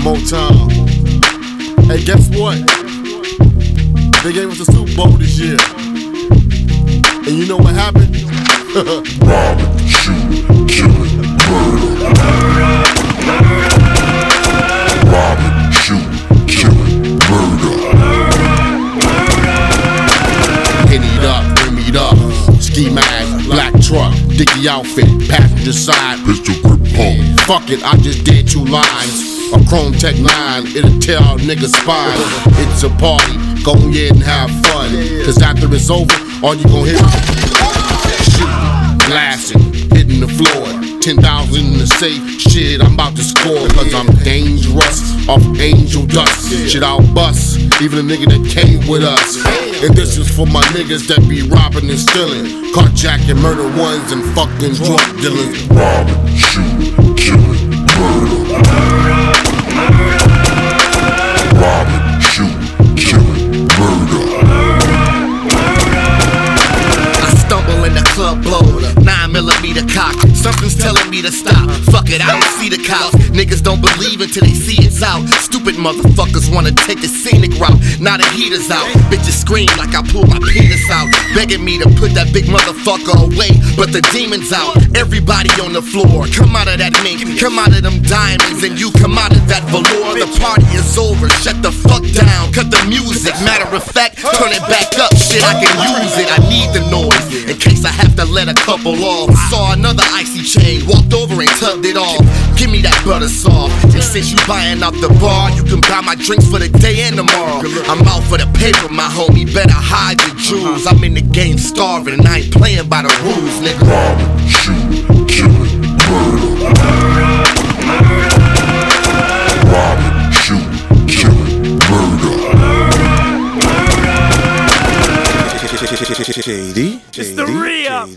more time. Hey, guess what? They gave us the Super Bowl this year. And you know what happened? Robbing, shooting, killing, murder. Robbing, shooting, killing, murder. Hit it up, bring it up. Ski mask, black truck, dicky outfit, passenger side, Pistol grip pump. Fuck it, I just did 2 lines. A Chrome Tech 9, it'll tear out niggas' spine. It's a party, go ahead and have fun. Cause after it's over, all you gon' hear is shooting, blasting, hitting the floor. 10,000 in the safe, shit, I'm about to score. Cause I'm dangerous, off angel dust. Shit, I'll bust, even a nigga that came with us. And this is for my niggas that be robbing and stealing, carjacking, murder ones, and fucking drug dealers. Robbing, shooting, killing, murder. Robbing, shooting, killing, murder. I stumble in the club, blow 9mm cock. Something's telling me to stop. Fuck it, I don't see the cops. Niggas don't believe until they see it's out. Stupid motherfuckers wanna take the scenic route. Now the heater's out. Bitches scream like I pulled my penis out, begging me to put that big motherfucker away. But the demon's out. Everybody on the floor, come out of that mink, come out of them diamonds, and you come out of that velour. The party is over, shut the fuck down, cut the music. Matter of fact, turn it back up. Shit, I can use it. I need the noise in case I have to let a couple off. Saw another icy chain, walked over and tugged it off. Give me that butter soft. And since you buying out the bar, you can buy my drinks for the day and tomorrow. I'm out for the paper, my homie. Better hide your jewels. I'm in the game starving, and I ain't playing by the rules, nigga. Robbing, shooting, killing, murder. Robbing, shooting, killing, murder. Shady. It's the re-up.